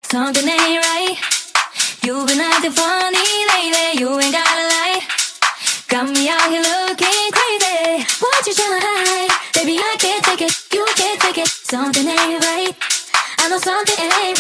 Something ain't right. You've been acting funny lately. You ain't got a lie. Got me out here looking crazy. What you tryna hide? Baby, I can't take it. You can't take it. Something ain't right. I know something ain't